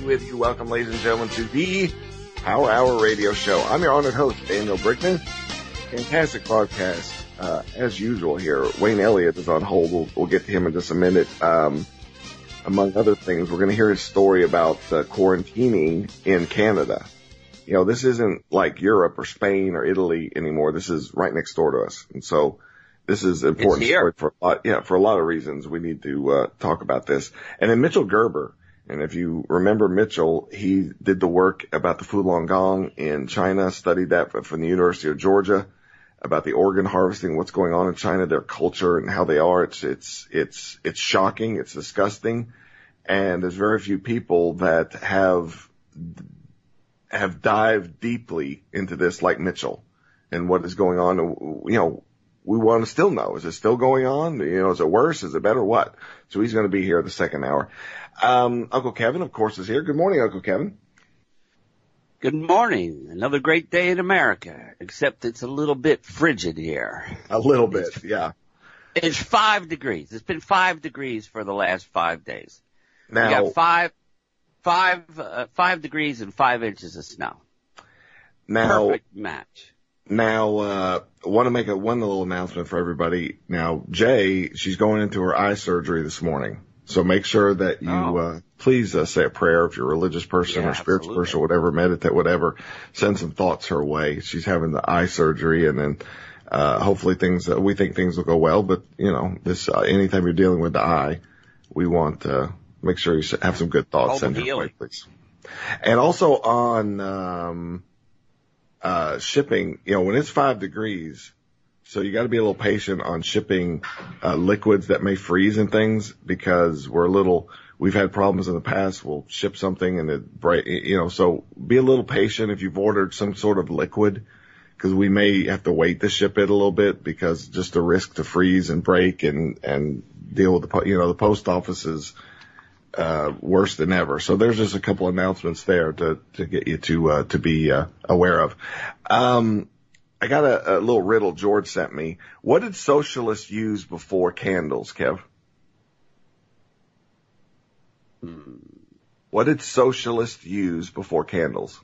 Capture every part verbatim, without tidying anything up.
with you. Welcome, ladies and gentlemen, to the Power Hour Radio Show. I'm your honored host, Daniel Brickman. Fantastic podcast, uh, as usual here. Wayne Elliott is on hold. We'll, we'll get to him in just a minute. Um, among other things, we're going to hear his story about uh, quarantining in Canada. You know, this isn't like Europe or Spain or Italy anymore. This is right next door to us. And so this is important story for a lot, yeah, for a lot of reasons. We need to uh, talk about this. And then Mitchell Gerber, and if you remember Mitchell, he did the work about the Falun Gong in China, studied that from the University of Georgia, about the organ harvesting, what's going on in China, their culture and how they are. It's, it's, it's, it's shocking. It's disgusting. And there's very few people that have, have dived deeply into this like Mitchell and what is going on. You know, we want to still know, is it still going on? You know, is it worse? Is it better? What? So he's going to be here the second hour. Um, Uncle Kevin, of course, is here. Good morning, Uncle Kevin. Good morning. Another great day in America, except it's a little bit frigid here. A little bit, it's, yeah. It's five degrees. It's been five degrees for the last five days. Now, we got five, five, uh, five degrees and five inches of snow. Now, perfect match. Now, uh, want to make a one little announcement for everybody. Now, Jay, she's going into her eye surgery this morning. So make sure that you, oh. uh, please uh, say a prayer if you're a religious person yeah, or spiritual absolutely. person or whatever, meditate, whatever. Send some thoughts her way. She's having the eye surgery, and then uh hopefully things, uh, we think things will go well. But, you know, this, uh, anytime you're dealing with the eye, we want to uh, make sure you have some good thoughts. Send her way, please. And also on um uh shipping, you know, when it's five degrees, so you got to be a little patient on shipping uh, liquids that may freeze and things, because we're a little, we've had problems in the past. We'll ship something and it break, you know, so be a little patient if you've ordered some sort of liquid, because we may have to wait to ship it a little bit, because just the risk to freeze and break and, and deal with the, you know, the post office is uh, worse than ever. So there's just a couple announcements there to, to get you to, uh, to be uh, aware of. Um, I got a, a little riddle George sent me. What did socialists use before candles, Kev? Hmm. What did socialists use before candles?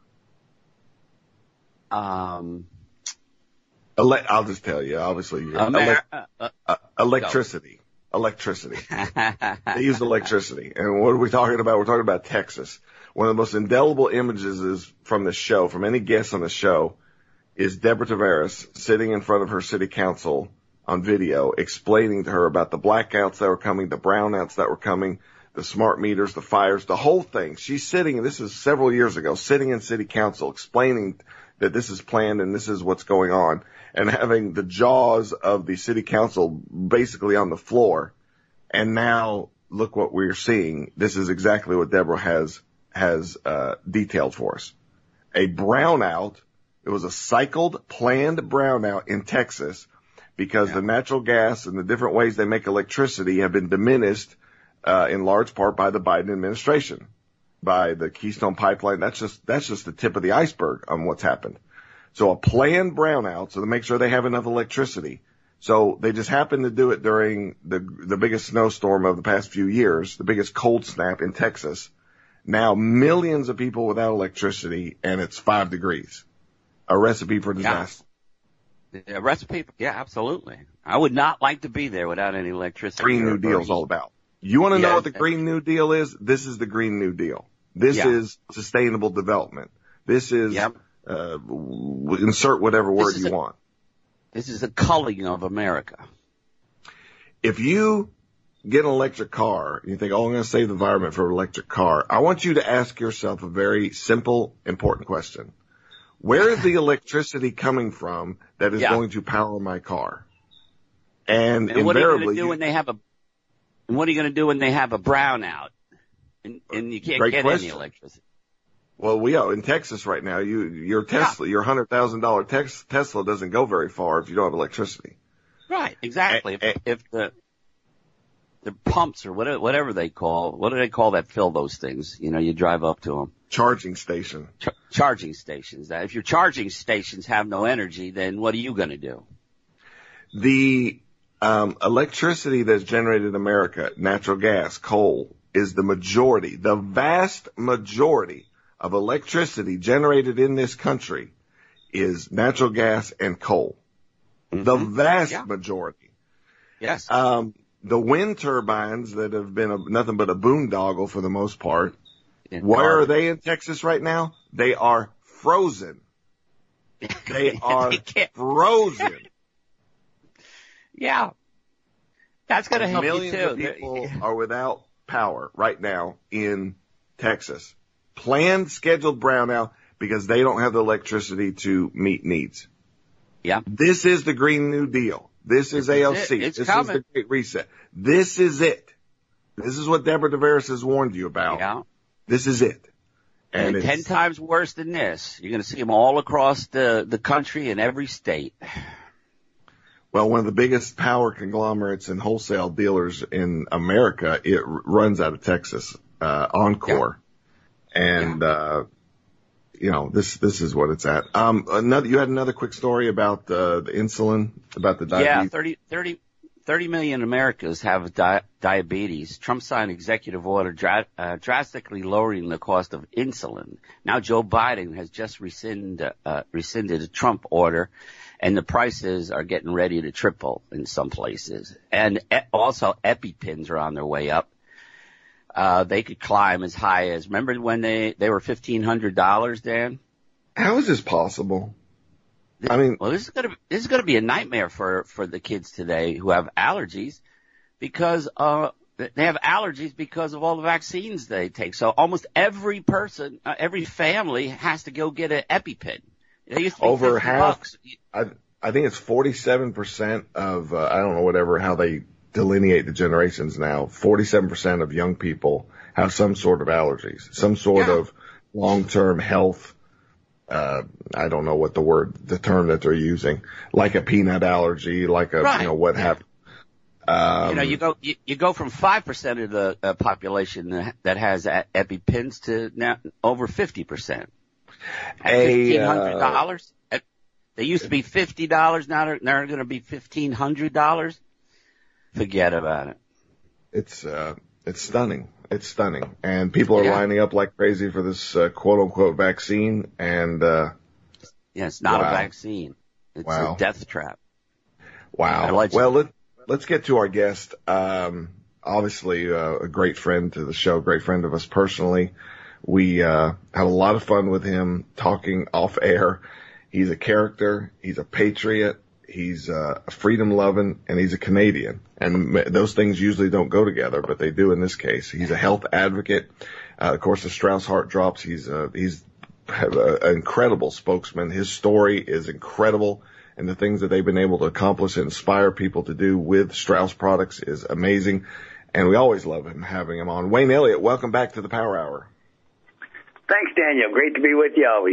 Um, Ele- I'll just tell you, obviously. Amer- ele- uh, uh, electricity. Go. Electricity. They used electricity. And what are we talking about? We're talking about Texas. One of the most indelible images is from the show, from any guest on the show, is Deborah Tavares sitting in front of her city council on video, explaining to her about the blackouts that were coming, the brownouts that were coming, the smart meters, the fires, the whole thing. She's sitting, and this is several years ago, sitting in city council explaining that this is planned and this is what's going on, and having the jaws of the city council basically on the floor. And now look what we're seeing. This is exactly what Deborah has, has, uh, detailed for us. A brownout. It was a cycled, planned brownout in Texas, because yeah. the natural gas and the different ways they make electricity have been diminished, uh, in large part by the Biden administration, by the Keystone Pipeline. That's just, that's just the tip of the iceberg on what's happened. So a planned brownout, so to make sure they have enough electricity. So they just happened to do it during the, the biggest snowstorm of the past few years, the biggest cold snap in Texas. Now millions of people without electricity, and it's five degrees. A recipe for disaster. Yeah. A recipe, yeah, absolutely. I would not like to be there without any electricity. Green New Deal is all about. You want to yeah, know what the Green New Deal is? This is the Green New Deal. This yeah. is sustainable development. This is, yep. uh, insert whatever word you a, want. This is the culling of America. If you get an electric car and you think, oh, I'm going to save the environment for an electric car, I want you to ask yourself a very simple, important question. Where is the electricity coming from that is yeah. going to power my car? And, and what invariably, are you going to do when they have a? And what are you going to do when they have a brownout, and, and you can't get question. any electricity? Well, we are in Texas right now. You, your Tesla, yeah. your hundred thousand dollar Tesla doesn't go very far if you don't have electricity. Right, exactly. And, if, and, if the the pumps or whatever, whatever they call, what do they call that? Fill those things. You know, you drive up to them. Charging station. Ch- charging stations. That if your charging stations have no energy, then what are you going to do? The um, electricity that's generated in America, natural gas, coal, is the majority, the vast majority of electricity generated in this country is natural gas and coal. Mm-hmm. The vast yeah. majority. Yes. Um, the wind turbines that have been a, nothing but a boondoggle for the most part. In where garbage. Are they in Texas right now? They are frozen. They are they frozen. Yeah. That's going to help you too. Millions of people are without power right now in Texas. Planned scheduled brownout because they don't have the electricity to meet needs. Yeah. This is the Green New Deal. This is A L C. It's this coming. is the Great Reset. This is it. This is what Deborah DeVaris has warned you about. Yeah. This is it. And, and ten times worse than this. You're going to see them all across the, the country in every state. Well, one of the biggest power conglomerates and wholesale dealers in America, it r- runs out of Texas, uh, Encore. Yeah. And, yeah. uh, you know, this, this is what it's at. Um, another, you had another quick story about, uh, the insulin, about the diabetes. Yeah, thirty, thirty, thirty million Americans have di- diabetes. Trump signed executive order dra- uh, drastically lowering the cost of insulin. Now Joe Biden has just rescind, uh, rescinded a Trump order, and the prices are getting ready to triple in some places. And e- also EpiPens are on their way up. Uh, they could climb as high as, remember when they, they were fifteen hundred dollars, Dan? How is this possible? I mean, well, this is going to, this is going to be a nightmare for, for the kids today who have allergies because, uh, they have allergies because of all the vaccines they take. So almost every person, uh, every family has to go get an EpiPen. They used to be over half. bucks. I, I think it's forty-seven percent of, uh, I don't know, whatever, how they delineate the generations now. forty-seven percent of young people have some sort of allergies, some sort yeah. of long-term health. Uh, I don't know what the word, the term that they're using, like a peanut allergy, like a, right. you know, what yeah. happened. Um, you know, you go, you, you go from five percent of the uh, population that, that has a- EpiPens to now over fifty percent. At fifteen hundred dollars. Uh, they used to be fifty dollars. Now they're, they're going to be fifteen hundred dollars. Forget about it. It's, uh, it's stunning. It's stunning. And people are yeah. lining up like crazy for this, uh, quote unquote vaccine. And, uh, yeah, it's not wow. a vaccine. It's wow. a death trap. Wow. Well, let, let's get to our guest. Um, obviously, uh, a great friend to the show, great friend of us personally. We, uh, had a lot of fun with him talking off air. He's a character. He's a patriot. He's, uh, a freedom loving, and he's a Canadian. And those things usually don't go together, but they do in this case. He's a health advocate. Uh, of course, the Strauss Heart Drops. He's, uh, he's an incredible spokesman. His story is incredible. And the things that they've been able to accomplish and inspire people to do with Strauss products is amazing. And we always love him, having him on. Wayne Elliott, welcome back to the Power Hour. Thanks, Daniel. Great to be with you always.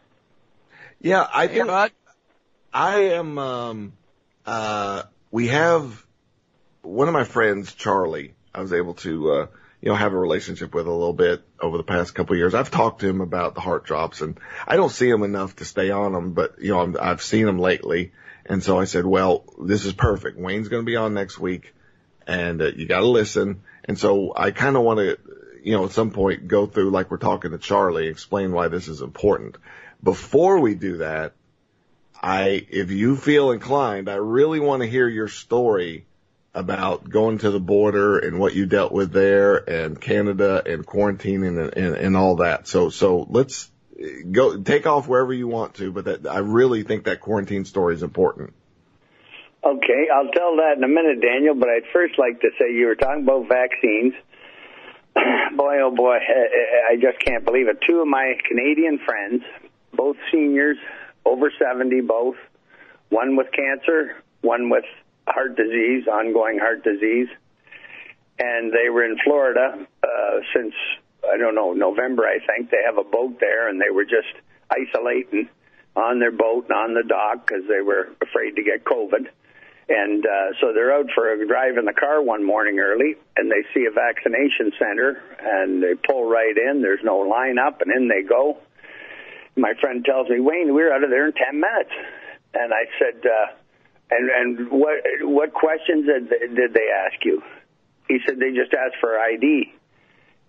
Yeah, I think hey, I am, um, uh, we have one of my friends, Charlie, I was able to, uh, you know, have a relationship with a little bit over the past couple of years. I've talked to him about the heart drops, and I don't see him enough to stay on them, but, you know, I'm, I've seen him lately. And so I said, well, this is perfect. Wayne's going to be on next week, and uh, you got to listen. And so I kind of want to, you know, at some point go through, like we're talking to Charlie, explain why this is important. Before we do that, I, if you feel inclined, I really want to hear your story about going to the border and what you dealt with there, and Canada and quarantining and, and, and all that. So, so let's go, take off wherever you want to, but that, I really think that quarantine story is important. Okay, I'll tell that in a minute, Daniel, but I'd first like to say you were talking about vaccines. Boy, oh boy, I just can't believe it. Two of my Canadian friends, both seniors, over seventy both, one with cancer, one with heart disease, ongoing heart disease, and they were in Florida uh, since, I don't know, November, I think. They have a boat there, and they were just isolating on their boat and on the dock because they were afraid to get COVID. And uh, so they're out for a drive in the car one morning early, and they see a vaccination center, and they pull right in. There's no line up, and in they go. My friend tells me, Wayne, we were out of there in ten minutes. And I said, uh, and, and what what questions did they, did they ask you? He said they just asked for I D.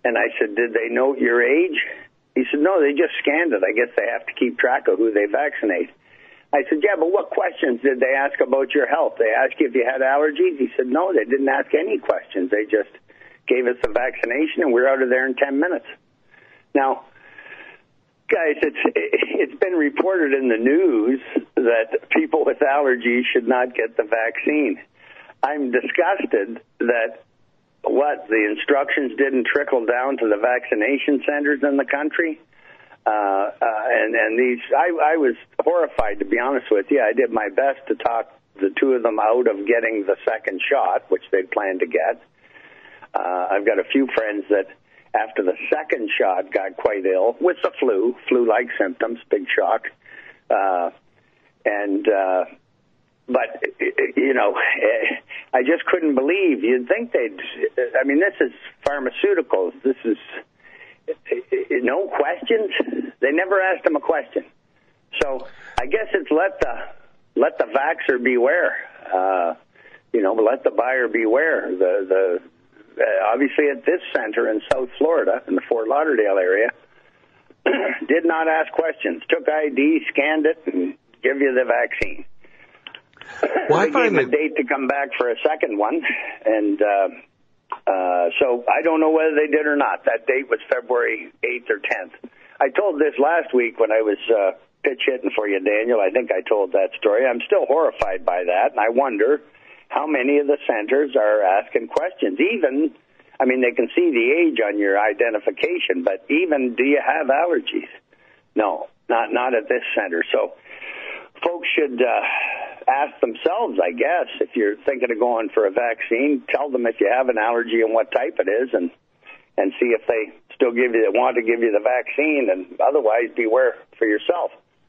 And I said, did they note your age? He said, no, they just scanned it. I guess they have to keep track of who they vaccinate. I said, yeah, but what questions did they ask about your health? They asked you if you had allergies? He said, no, they didn't ask any questions. They just gave us the vaccination, and we're out of there in ten minutes. Now, guys, it's it's been reported in the news that people with allergies should not get the vaccine. I'm disgusted that what the instructions didn't trickle down to the vaccination centers in the country. Uh, uh, and, and these, I, I was horrified, to be honest with you. I did my best to talk the two of them out of getting the second shot, which they planned to get. Uh, I've got a few friends that, after the second shot, got quite ill with the flu, flu-like symptoms, big shock. Uh, and, uh, but, you know, I just couldn't believe. You'd think they'd, I mean, this is pharmaceuticals. This is, no questions. They never asked him a question. So I guess it's let the let the vaxxer beware. Uh, you know, let the buyer beware. The the uh, obviously at this center in South Florida, in the Fort Lauderdale area, did not ask questions. Took I D, scanned it, and give you the vaccine. Well, I they find gave it... a date to come back for a second one, and. Uh, Uh, so I don't know whether they did or not. That date was February eighth or tenth. I told this last week when I was uh, pitch hitting for you, Daniel. I think I told that story. I'm still horrified by that, and I wonder how many of the centers are asking questions. Even, I mean, they can see the age on your identification, but even, do you have allergies? No, not not at this center. So folks should uh, ask themselves, I guess, if you're thinking of going for a vaccine, tell them if you have an allergy and what type it is, and and see if they still give you want to give you the vaccine, and otherwise beware for yourself.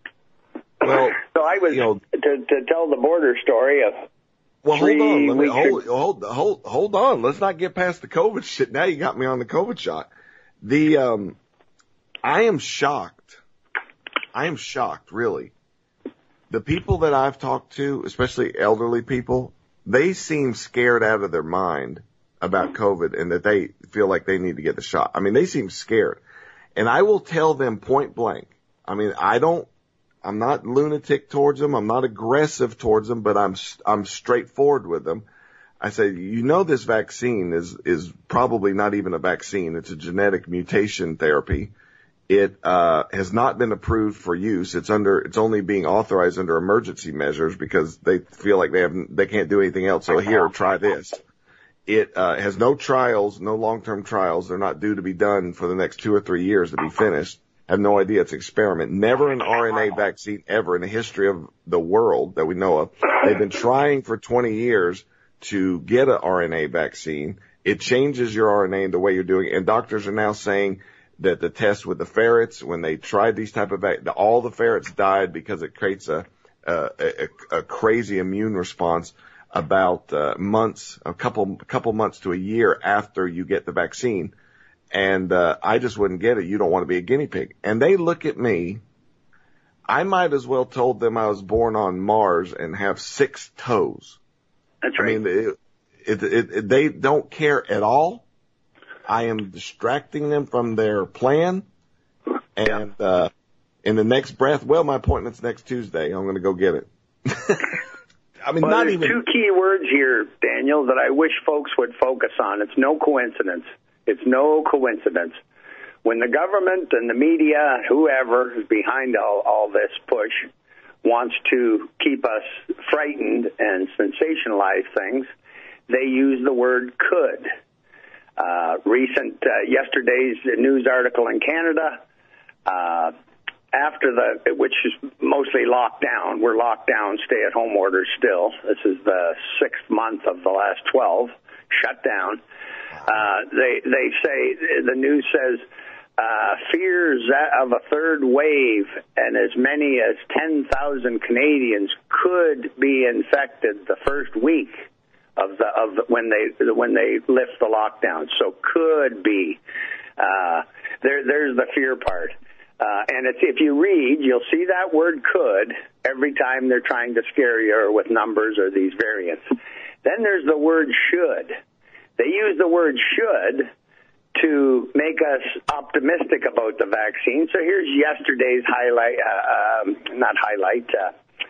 Well, so I was you know, to to tell the border story of. Well, hold on. Let me hold, ago. hold hold hold on. Let's not get past the COVID shit. Now you got me on the COVID shot. The um, I am shocked. I am shocked, really. The people that I've talked to, especially elderly people, they seem scared out of their mind about COVID and that they feel like they need to get the shot. I mean, they seem scared. And I will tell them point blank. I mean, I don't, I'm not lunatic towards them. I'm not aggressive towards them, but I'm, I'm straightforward with them. I say, you know, this vaccine is, is probably not even a vaccine. It's a genetic mutation therapy. It uh has not been approved for use. It's under it's only being authorized under emergency measures because they feel like they have they can't do anything else. So here, try this. It uh has no trials, no long-term trials. They're not due to be done for the next two or three years to be finished. I have no idea. It's an experiment. Never an R N A vaccine ever in the history of the world that we know of. They've been trying for twenty years to get an R N A vaccine. It changes your R N A in the way you're doing it. And doctors are now saying that the test with the ferrets, when they tried these type of vac- all the ferrets died because it creates a a, a, a crazy immune response about uh, months, a couple couple months to a year after you get the vaccine. And uh, I just wouldn't get it. You don't want to be a guinea pig. And they look at me. I might as well told them I was born on Mars and have six toes. That's right. I mean, it, it, it, it, they don't care at all. I am distracting them from their plan, and uh, in the next breath, well, my appointment's next Tuesday. I'm going to go get it. I mean, well, not there's even two key words here, Daniel, that I wish folks would focus on. It's no coincidence. It's no coincidence. When the government and the media, whoever is behind all, all this push, wants to keep us frightened and sensationalize things, they use the word could. Uh, recent, uh, yesterday's news article in Canada, uh, after the, which is mostly locked down, we're locked down, stay-at-home orders still. This is the sixth month of the last twelve, shut down. Uh, they, they say, the news says, uh, fears of a third wave and as many as ten thousand Canadians could be infected the first week of the of the, when they when they lift the lockdown. So could be. Uh, there there's the fear part. Uh, and it's, if you read, you'll see that word could every time they're trying to scare you or with numbers or these variants. Then there's the word should. They use the word should to make us optimistic about the vaccine. So here's yesterday's highlight, uh, um, not highlight, uh,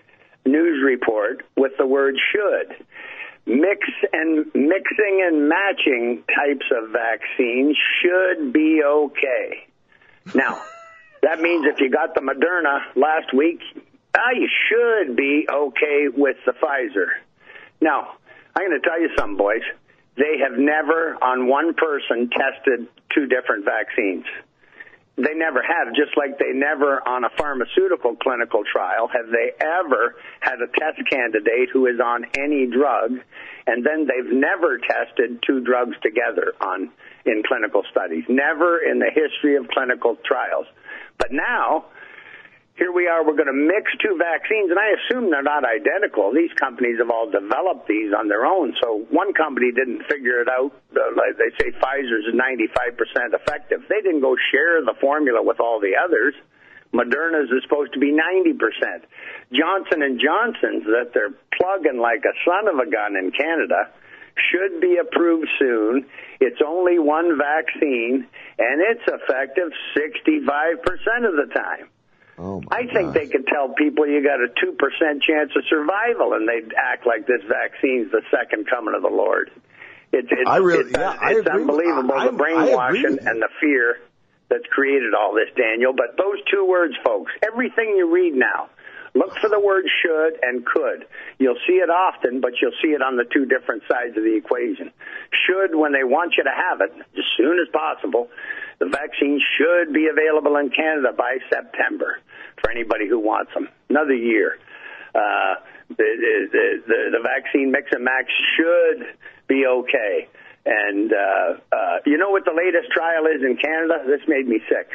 news report with the word should. Mix and mixing and matching types of vaccines should be okay. Now, that means if you got the Moderna last week, ah, you should be okay with the Pfizer. Now, I'm going to tell you something, boys. They have never, on one person, tested two different vaccines. They never have, just like they never, on a pharmaceutical clinical trial, have they ever had a test candidate who is on any drug, and then they've never tested two drugs together on in clinical studies. Never in the history of clinical trials. But now, here we are, we're going to mix two vaccines, and I assume they're not identical. These companies have all developed these on their own, so one company didn't figure it out. Uh, like they say Pfizer's is ninety-five percent effective. They didn't go share the formula with all the others. Moderna's is supposed to be ninety percent. Johnson and Johnson's, that they're plugging like a son of a gun in Canada, should be approved soon. It's only one vaccine, and it's effective sixty-five percent of the time. Oh my I think gosh. they could tell people you got a two percent chance of survival, and they'd act like this vaccine's the second coming of the Lord. It's, it's, I really, it's, yeah, it's I agree. unbelievable, I, the brainwashing I and the fear that's created all this, Daniel. But those two words, folks, everything you read now, look for the word should and could. You'll see it often, but you'll see it on the two different sides of the equation. Should, when they want you to have it, as soon as possible. The vaccine should be available in Canada by September for anybody who wants them. Another year. Uh, the, the, the, the vaccine mix and match should be okay. And uh, uh, you know what the latest trial is in Canada? This made me sick.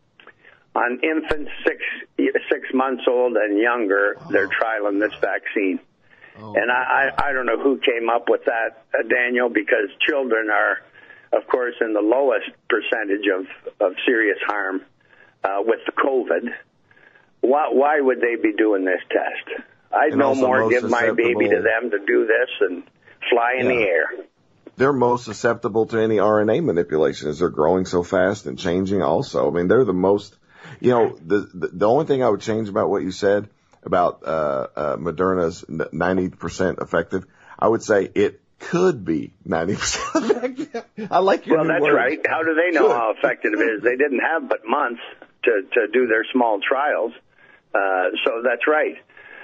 On infants six six months old and younger, oh. they're trialing this vaccine. Oh. And I, I, I don't know who came up with that, uh, Daniel, because children are, of course, in the lowest percentage of, of serious harm uh, with the COVID. Why, why would they be doing this test? I'd and no more give my baby to them to do this and fly in yeah. the air. They're most susceptible to any R N A manipulation as they're growing so fast and changing also. I mean, they're the most, you know, the the, the only thing I would change about what you said about uh, uh, Moderna's ninety percent effective, I would say it could be ninety percent effective. I like your Well, new that's words. right. How do they know Should. how effective it is? They didn't have but months to, to do their small trials. Uh, so that's right.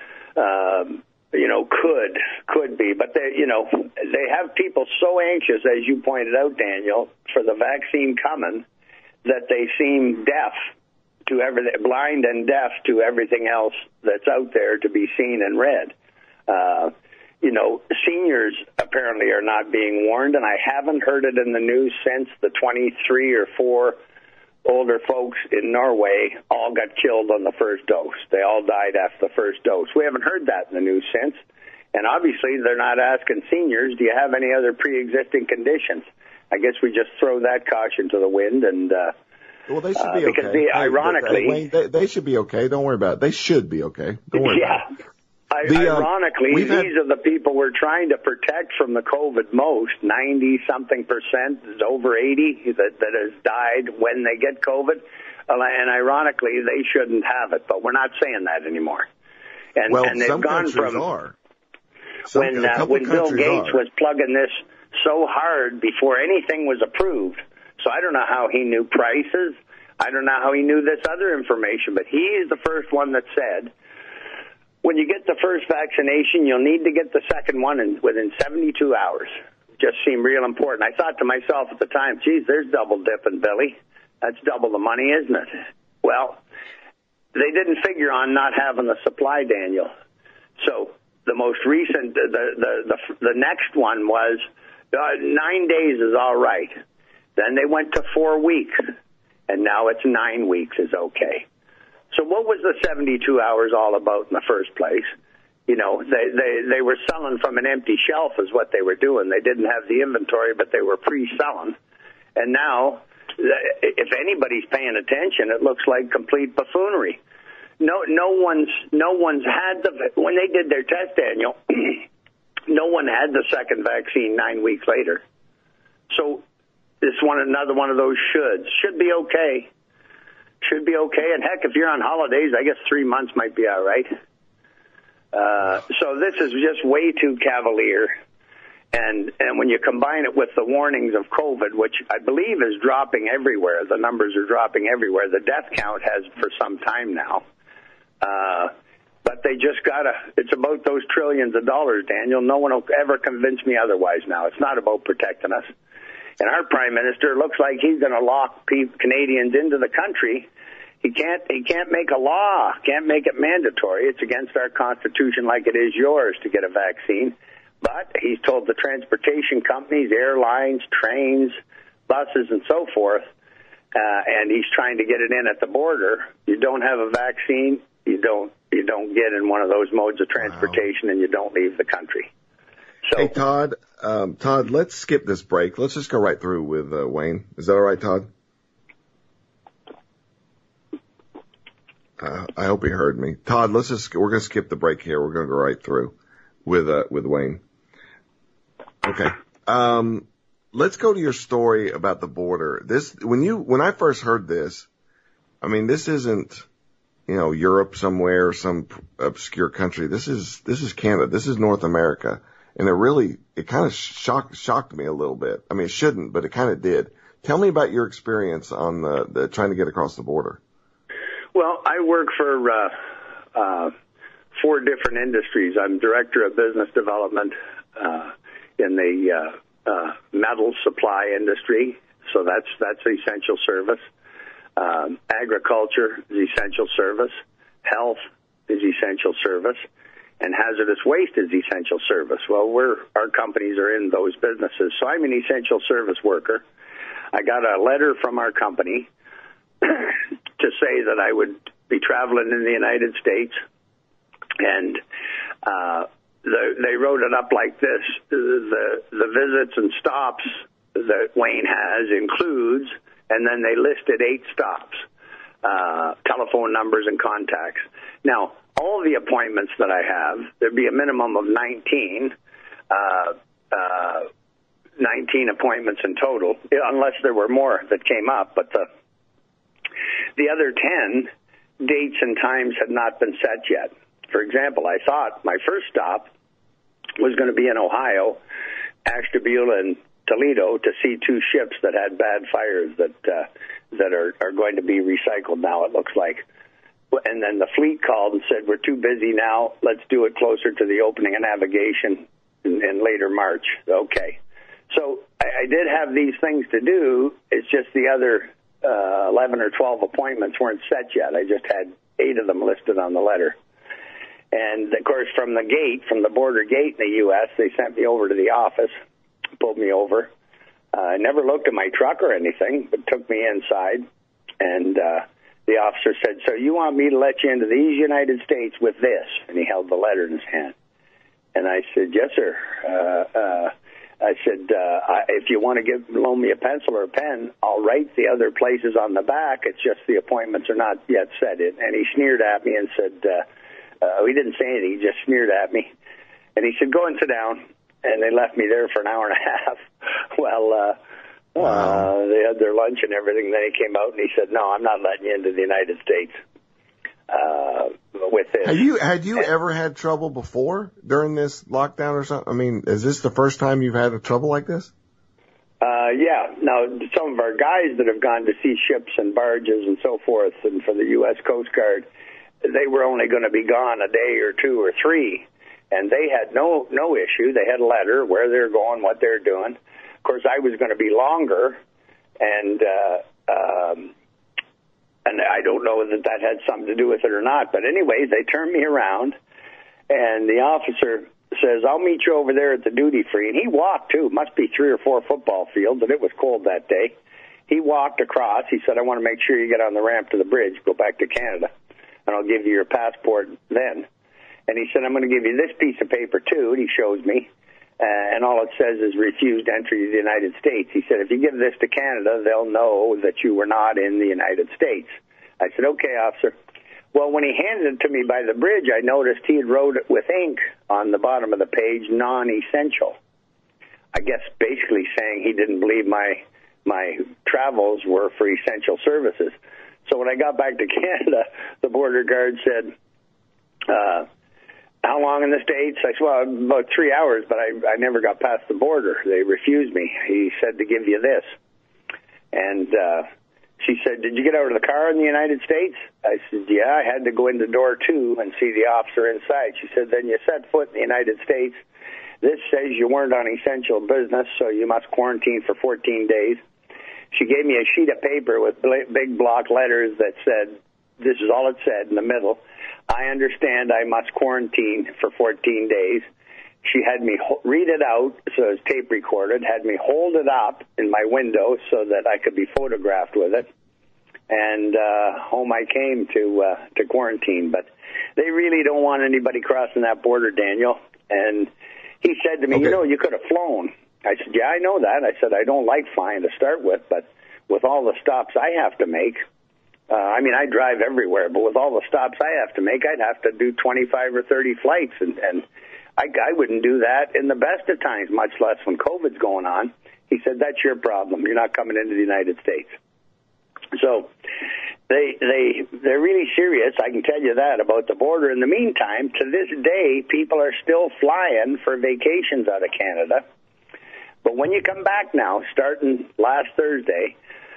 Um, you know, could, could be. But, they, you know, they have people so anxious, as you pointed out, Daniel, for the vaccine coming, that they seem deaf to everything, blind and deaf to everything else that's out there to be seen and read. Uh, you know, seniors apparently are not being warned, and I haven't heard it in the news since the twenty-three or four older folks in Norway all got killed on the first dose. They all died after the first dose. We haven't heard that in the news since. And obviously they're not asking seniors, do you have any other pre-existing conditions? I guess we just throw that caution to the wind. And uh, well, they should uh, be because okay. the, ironically, they, they, they should be okay. Don't worry about it. They should be okay. Don't worry yeah. about it. I, The, uh, ironically, these had, are the people we're trying to protect from the COVID most. ninety-something percent, over eighty, that, that has died when they get COVID. And ironically, they shouldn't have it. But we're not saying that anymore. And, well, and they've some gone countries from are. Some, when, uh, when Bill Gates are. was plugging this so hard before anything was approved. So I don't know how he knew prices. I don't know how he knew this other information. But he is the first one that said, when you get the first vaccination, you'll need to get the second one in, within seventy-two hours. Just seemed real important. I thought to myself at the time, geez, there's double dipping, Billy. That's double the money, isn't it? Well, they didn't figure on not having the supply, Daniel. So the most recent, the the the, the next one was uh, nine days is all right. Then they went to four weeks, and now it's nine weeks is okay. So what was the seventy-two hours all about in the first place? You know, they, they, they were selling from an empty shelf is what they were doing. They didn't have the inventory, but they were pre-selling. And now, if anybody's paying attention, it looks like complete buffoonery. No, no one's, no one's had the, when they did their test, Daniel, no one had the second vaccine nine weeks later. So this one, another one of those shoulds. Should be okay. Should be okay. And heck, if you're on holidays, I guess three months might be all right. Uh, so this is just way too cavalier. And and when you combine it with the warnings of COVID, which I believe is dropping everywhere, the numbers are dropping everywhere. The death count has for some time now. Uh, but they just got to, it's about those trillions of dollars, Daniel. No one will ever convince me otherwise now. It's not about protecting us. And our prime minister looks like he's going to lock Canadians into the country. He can't, he can't make a law, can't make it mandatory. It's against our Constitution like it is yours to get a vaccine. But he's told the transportation companies, airlines, trains, buses, and so forth, uh, and he's trying to get it in at the border. You don't have a vaccine, you don't you don't get in one of those modes of transportation, wow. and you don't leave the country. So, hey, Todd, um, Todd, let's skip this break. Let's just go right through with uh, Wayne. Is that all right, Todd? Uh, I hope he heard me. Todd, let's just, we're going to skip the break here. We're going to go right through with, uh, with Wayne. Okay. Um, let's go to your story about the border. This, when you, when I first heard this, I mean, this isn't, you know, Europe somewhere, some obscure country. This is, this is Canada. This is North America. And it really, it kind of shocked, shocked me a little bit. I mean, it shouldn't, but it kind of did. Tell me about your experience on the, the trying to get across the border. Well, I work for, uh, uh, four different industries. I'm director of business development, uh, in the, uh, uh, metal supply industry. So that's, that's essential service. Um, agriculture is essential service. Health is essential service. And hazardous waste is essential service. Well, we're, our companies are in those businesses. So I'm an essential service worker. I got a letter from our company to say that I would be traveling in the United States. And uh, the, they wrote it up like this. The, the visits and stops that Wayne has includes, and then they listed eight stops, uh, telephone numbers and contacts. Now, all the appointments that I have, there'd be a minimum of nineteen, uh, uh, nineteen appointments in total, unless there were more that came up. But the, the other ten dates and times had not been set yet. For example, I thought my first stop was going to be in Ohio, Ashtabula and Toledo, to see two ships that had bad fires that uh, that are, are going to be recycled now, it looks like. And then the fleet called and said, we're too busy now. Let's do it closer to the opening of navigation in, in later March. Okay. So I, I did have these things to do. It's just the other uh, eleven or twelve appointments weren't set yet. I just had eight of them listed on the letter. And, of course, from the gate, from the border gate in the U S, they sent me over to the office, pulled me over. I uh, never looked at my truck or anything, but took me inside. And uh, the officer said, so you want me to let you into these United States with this? And he held the letter in his hand. And I said, yes, sir. Uh, uh, I said, uh, I, if you want to give loan me a pencil or a pen, I'll write the other places on the back. It's just the appointments are not yet set in. And he sneered at me and said, uh, uh, he didn't say anything. He just sneered at me. And he said, go and sit down. And they left me there for an hour and a half. Well, uh, wow. uh, they had their lunch and everything. Then he came out and he said, no, I'm not letting you into the United States uh, with this. Have you, had you and, ever had trouble before during this lockdown or something? I mean, is this the first time you've had a trouble like this? Uh, yeah. Now, some of our guys that have gone to see ships and barges and so forth, and for the U S Coast Guard, they were only going to be gone a day or two or three. And they had no no issue. They had a letter where they're going, what they're doing. Of course, I was going to be longer, and uh, um, and I don't know that that had something to do with it or not. But anyway, they turned me around, and the officer says, I'll meet you over there at the duty free. And he walked, too. Must be three or four football fields, and it was cold that day. He walked across. He said, I want to make sure you get on the ramp to the bridge, go back to Canada, and I'll give you your passport then. And he said, I'm going to give you this piece of paper, too. And he shows me. Uh, and all it says is refused entry to the United States. He said, if you give this to Canada, they'll know that you were not in the United States. I said, okay, officer. Well, when he handed it to me by the bridge, I noticed he had wrote it with ink on the bottom of the page, non-essential. I guess basically saying he didn't believe my my travels were for essential services. So when I got back to Canada, the border guard said, uh, how long in the States? I said, well, about three hours, but I, I never got past the border. They refused me. He said to give you this. And uh, she said, did you get out of the car in the United States? I said, yeah, I had to go into door two and see the officer inside. She said, then you set foot in the United States. This says you weren't on essential business, so you must quarantine for fourteen days. She gave me a sheet of paper with big block letters that said, this is all it said in the middle, I understand I must quarantine for fourteen days. She had me read it out, so it was tape recorded, had me hold it up in my window so that I could be photographed with it. And uh, home I came to uh, to quarantine. But they really don't want anybody crossing that border, Daniel. And he said to me, okay, you know, you could have flown. I said, yeah, I know that. I said, I don't like flying to start with, but with all the stops I have to make, uh, I mean, I drive everywhere, but with all the stops I have to make, I'd have to do twenty-five or thirty flights, and, and I, I wouldn't do that in the best of times, much less when COVID's going on. He said, that's your problem. You're not coming into the United States. So they, they, they're really serious, I can tell you that, about the border. In the meantime, to this day, people are still flying for vacations out of Canada. But when you come back now, starting last Thursday,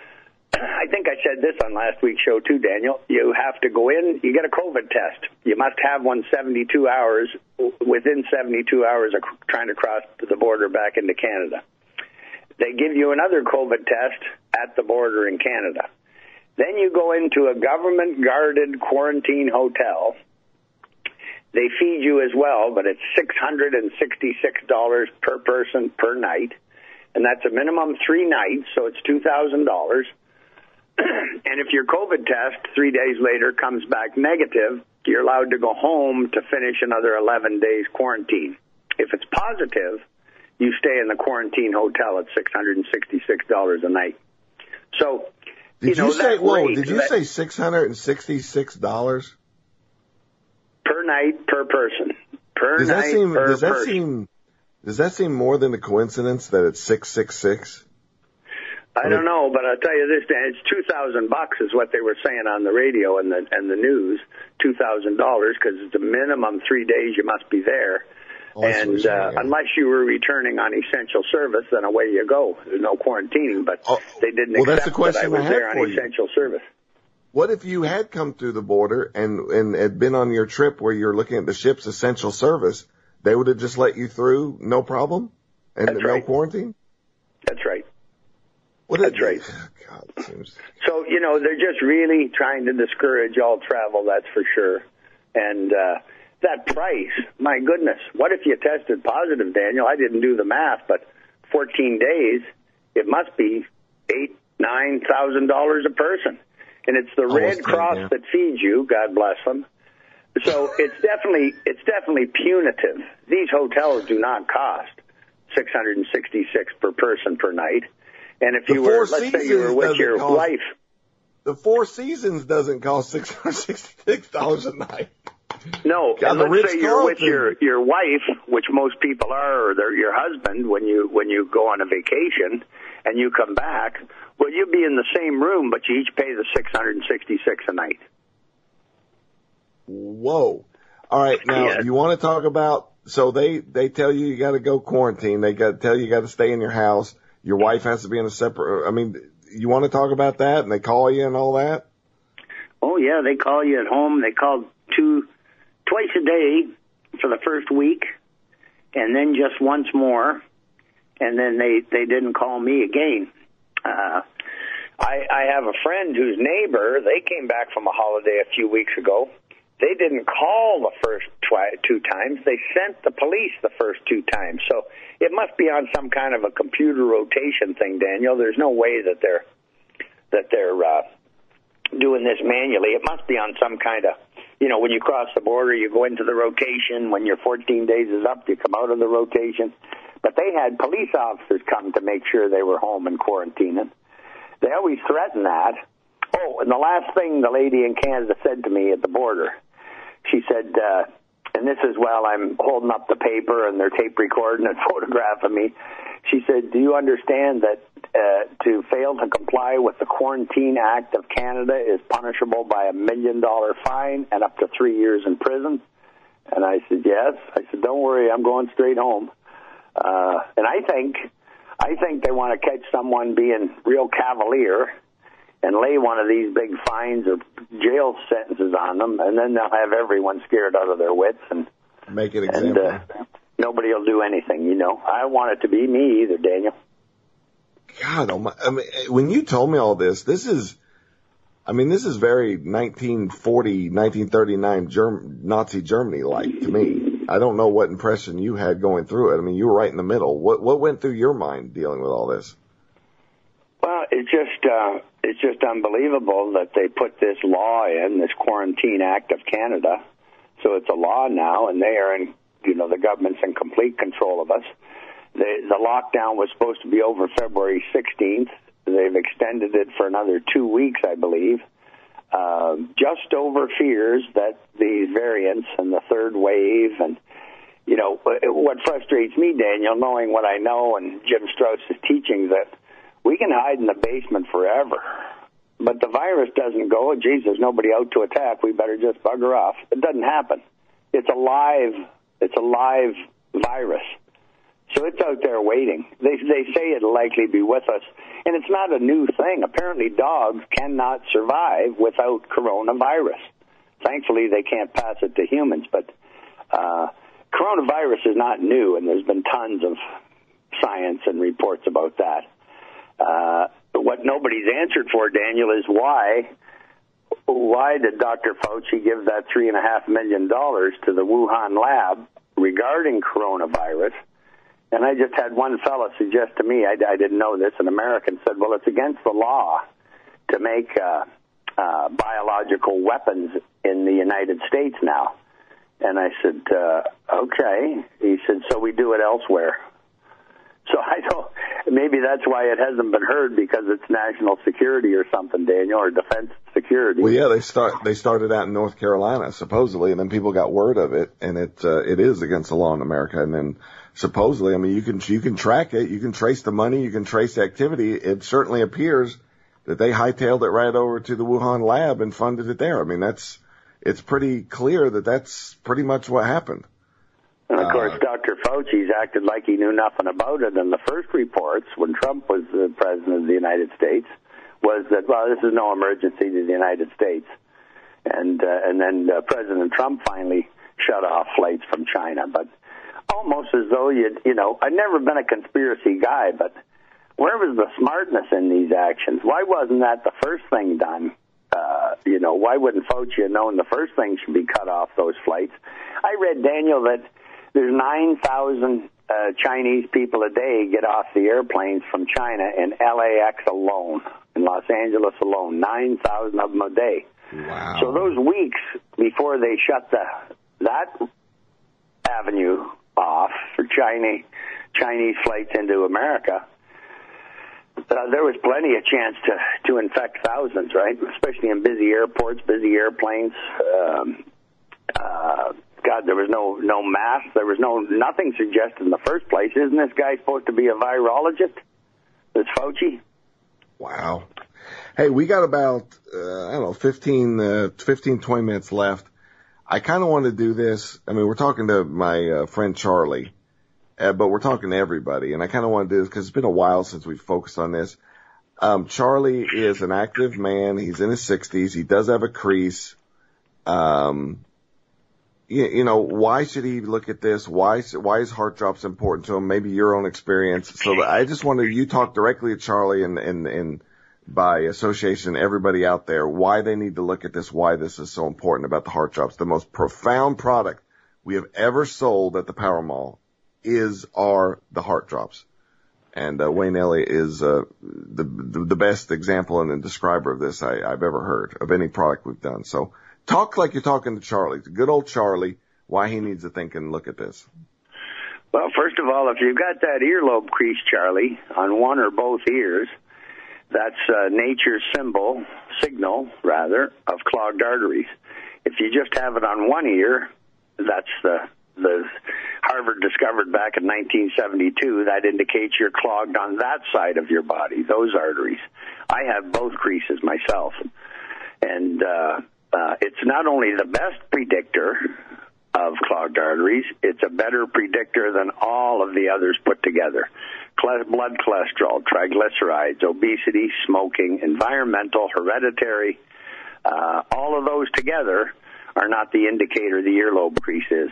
I think I said this on last week's show too, Daniel, you have to go in, you get a COVID test. You must have one seventy-two hours, within seventy-two hours of trying to cross the border back into Canada. They give you another COVID test at the border in Canada. Then you go into a government-guarded quarantine hotel. They feed you as well, but it's six hundred sixty-six dollars per person per night, and that's a minimum three nights, so it's two thousand dollars. And if your COVID test three days later comes back negative, you're allowed to go home to finish another eleven days quarantine. If it's positive, you stay in the quarantine hotel at six hundred sixty-six dollars a night. So, did you know, you say, whoa, rate, did you that, say six hundred sixty-six dollars? Per night, per person. Per does night, that seem, per does that person. Seem, does that seem more than a coincidence that it's six six six? I don't know, but I'll tell you this, Dan, it's two thousand bucks is what they were saying on the radio and the and the news, two thousand dollars, because it's a minimum three days you must be there. Oh, and uh, yeah. Unless you were returning on essential service, then away you go. There's no quarantining, but oh, they didn't well, accept that's the question that I was I had there on for you. essential service. What if you had come through the border and, and had been on your trip where you're looking at the ship's essential service? They would have just let you through, no problem? And That's no right. quarantine? That's right. What That's is, right. God, it seems... So, you know, they're just really trying to discourage all travel, that's for sure. And uh, that price, my goodness, what if you tested positive, Daniel? I didn't do the math, but fourteen days, it must be eight, nine thousand dollars a person. And it's the Red Almost Cross ten, yeah. that feeds you, God bless them. So it's definitely it's definitely punitive. These hotels do not cost six hundred sixty-six per person per night. And if The you were, let's say you were with your cost, wife. The Four Seasons doesn't cost six hundred sixty-six dollars a night. No, God, and let's say you're Carlton. with your, your wife, which most people are, or they're your husband when you when you go on a vacation and you come back. Well, you'll be in the same room, but you each pay the six hundred sixty-six a night. Whoa. All right. Now, Yeah. you want to talk about, so they, they tell you you got to go quarantine. They got to tell you you got to stay in your house. Your wife has to be in a separate, I mean, you want to talk about that and they call you and all that? Oh, yeah. They call you at home. They call two, twice a day for the first week and then just once more. And then they, they didn't call me again. Uh, I, I have a friend whose neighbor, they came back from a holiday a few weeks ago. They didn't call the first twi- two times. They sent the police the first two times. So it must be on some kind of a computer rotation thing, Daniel. There's no way that they're that they're uh, doing this manually. It must be on some kind of, you know, when you cross the border, you go into the rotation. When your fourteen days is up, you come out of the rotation. But they had police officers come to make sure they were home and quarantining. They always threaten that. Oh, and the last thing the lady in Canada said to me at the border, she said, uh, and this is while I'm holding up the paper and they're tape recording and photographing me, she said, do you understand that uh, to fail to comply with the Quarantine Act of Canada is punishable by a million dollar fine and up to three years in prison. And I said, yes. I said, don't worry, I'm going straight home. Uh, and I think, I think they want to catch someone being real cavalier and lay one of these big fines or jail sentences on them, and then they'll have everyone scared out of their wits and make it example. And, uh, nobody will do anything, you know. I don't want it to be me either, Daniel. God, oh my, I mean, when you told me all this, this is, I mean, this is very nineteen forty, nineteen thirty-nine Germ- Nazi Germany-like to me. I don't know what impression you had going through it. I mean, you were right in the middle. What what went through your mind dealing with all this? Well, it's just uh, it's just unbelievable that they put this law in, this Quarantine Act of Canada. So it's a law now, and they are in, you know, the government's in complete control of us. The, the lockdown was supposed to be over February sixteenth. They've extended it for another two weeks, I believe, uh, just over fears that these variants and the third wave and, you know, what frustrates me, Daniel, knowing what I know and Jim Strauss's teachings, that we can hide in the basement forever, but the virus doesn't go, geez, there's nobody out to attack, we better just bugger off. It doesn't happen. It's a live, it's a live virus. So it's out there waiting. They they say it'll likely be with us. And it's not a new thing. Apparently dogs cannot survive without coronavirus. Thankfully, they can't pass it to humans. But uh, coronavirus is not new, and there's been tons of science and reports about that. Uh, but what nobody's answered for, Daniel, is why why did Doctor Fauci give that three and a half million dollars to the Wuhan lab regarding coronavirus? And I just had one fellow suggest to me, I, I didn't know this, an American said, well, it's against the law to make uh, uh, biological weapons in the United States now. And I said, uh, okay. He said, so we do it elsewhere. So I don't, maybe that's why it hasn't been heard, because it's national security or something, Daniel, or defense security. Well, yeah, they start they started out in North Carolina, supposedly, and then people got word of it, and it uh, it is against the law in America. And then supposedly, I mean, you can you can track it, you can trace the money, you can trace the activity. It certainly appears that they hightailed it right over to the Wuhan lab and funded it there. I mean, that's it's pretty clear that that's pretty much what happened. And, of course, uh, Doctor Fauci's acted like he knew nothing about it. And the first reports, when Trump was the president of the United States, was that, well, this is no emergency to the United States. And uh, and then uh, President Trump finally shut off flights from China. But almost as though, you you know, I've never been a conspiracy guy, but where was the smartness in these actions? Why wasn't that the first thing done? Uh, you know, why wouldn't Fauci have known the first thing should be cut off those flights? I read, Daniel, that there's nine thousand uh, Chinese people a day get off the airplanes from China in L A X alone, in Los Angeles alone, nine thousand of them a day. Wow. So those weeks before they shut the that avenue off for Chinese, Chinese flights into America, uh, there was plenty of chance to, to infect thousands, right? Especially in busy airports, busy airplanes. Um, uh, God, there was no no mask. There was no nothing suggested in the first place. Isn't this guy supposed to be a virologist? This Fauci? Wow. Hey, we got about, uh, I don't know, fifteen, uh, fifteen, twenty minutes left. I kind of want to do this. I mean, we're talking to my uh, friend Charlie, uh, but we're talking to everybody. And I kind of want to do this because it's been a while since we've focused on this. Um, Charlie is an active man. He's in his sixties. He does have a crease. Um, you, you know, why should he look at this? Why, why is heart drops important to him? Maybe your own experience. So I just wanted you talk directly to Charlie and, and, and by association, everybody out there, why they need to look at this, why this is so important about the heart drops. The most profound product we have ever sold at the Power Mall is our, the heart drops. And, uh, Wayne Elliott is, uh, the, the, the best example and the describer of this I, I've ever heard of any product we've done. So talk like you're talking to Charlie, good old Charlie, why he needs to think and look at this. Well, first of all, if you've got that earlobe crease, Charlie, on one or both ears, that's uh, nature's symbol, signal, rather, of clogged arteries. If you just have it on one ear, that's the the Harvard discovered back in nineteen seventy-two, that indicates you're clogged on that side of your body, those arteries. I have both creases myself. And uh, uh, it's not only the best predictor of clogged arteries, it's a better predictor than all of the others put together. Blood cholesterol, triglycerides, obesity, smoking, environmental, hereditary, uh, all of those together are not the indicator the earlobe crease is.